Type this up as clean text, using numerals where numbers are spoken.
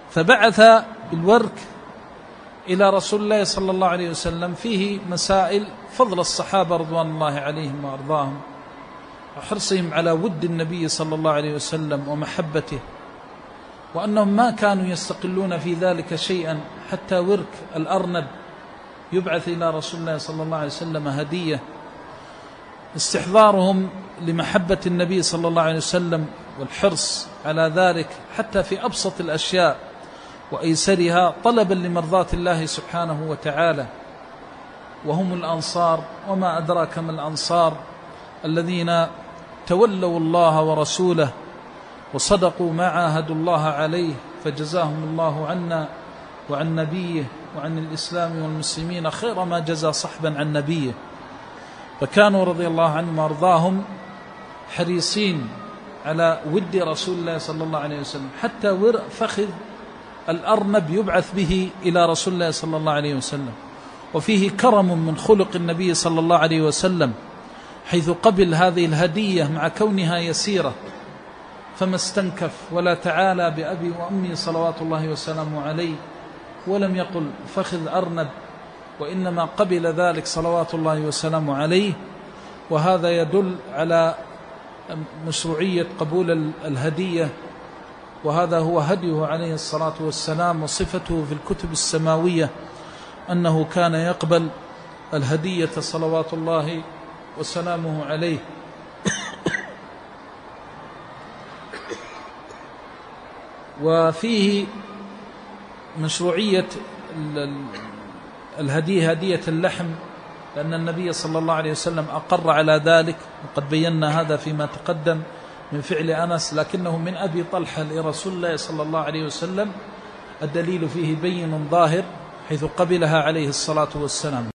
فبعث بالورك إلى رسول الله صلى الله عليه وسلم فيه مسائل فضل الصحابة رضوان الله عليهم وأرضاهم وحرصهم على ود النبي صلى الله عليه وسلم ومحبته، وأنهم ما كانوا يستقلون في ذلك شيئا، حتى ورك الأرنب يبعث إلى رسول الله صلى الله عليه وسلم هدية. استحضارهم لمحبة النبي صلى الله عليه وسلم والحرص على ذلك حتى في أبسط الأشياء وأيسرها طلبا لمرضاة الله سبحانه وتعالى، وهم الأنصار. وما أدراك ما الأنصار، الذين تولوا الله ورسوله وصدقوا ما عاهدوا الله عليه، فجزاهم الله عنا وعن نبيه وعن الإسلام والمسلمين خير ما جزى صحبا عن نبيه. فكانوا رضي الله عنهم وارضاهم حريصين على ود رسول الله صلى الله عليه وسلم، حتى فخذ الأرنب يبعث به إلى رسول الله صلى الله عليه وسلم. وفيه كرم من خلق النبي صلى الله عليه وسلم، حيث قبل هذه الهدية مع كونها يسيرة، فما استنكف ولا تعالى بأبي وأمي صلوات الله وسلامه عليه، ولم يقل فخذ أرنب، وإنما قبل ذلك صلوات الله وسلامه عليه. وهذا يدل على مشروعية قبول الهدية، وهذا هو هديه عليه الصلاة والسلام، وصفته في الكتب السماوية أنه كان يقبل الهدية صلوات الله وسلامه عليه. وفيه مشروعية الهدية، هدية اللحم، لأن النبي صلى الله عليه وسلم أقر على ذلك، وقد بينا هذا فيما تقدم من فعل أنس، لكنه من أبي طلحة لرسول الله صلى الله عليه وسلم، الدليل فيه بين ظاهر حيث قبلها عليه الصلاة والسلام.